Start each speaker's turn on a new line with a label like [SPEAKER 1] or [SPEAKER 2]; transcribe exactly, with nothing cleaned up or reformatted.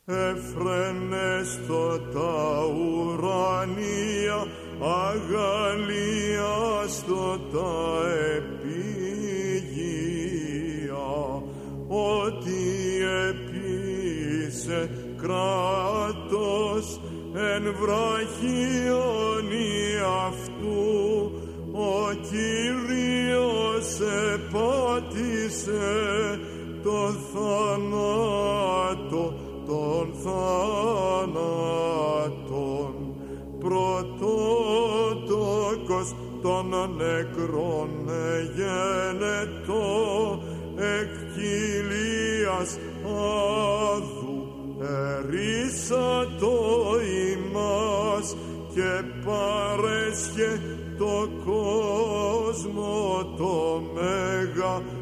[SPEAKER 1] εφρενέστο τα ουρανία, αγαλίαστο τα επίγεια, ότι επίησε κράτος εν βραχίονι αυτού, ο Κύριος επάτησε το θάνατο των θάνατων, πρωτότοκος των νεκρών εγένετο, εκ κοιλίας άδου ερίσατο ημάς και παρέσχε το κόσμο το μέγα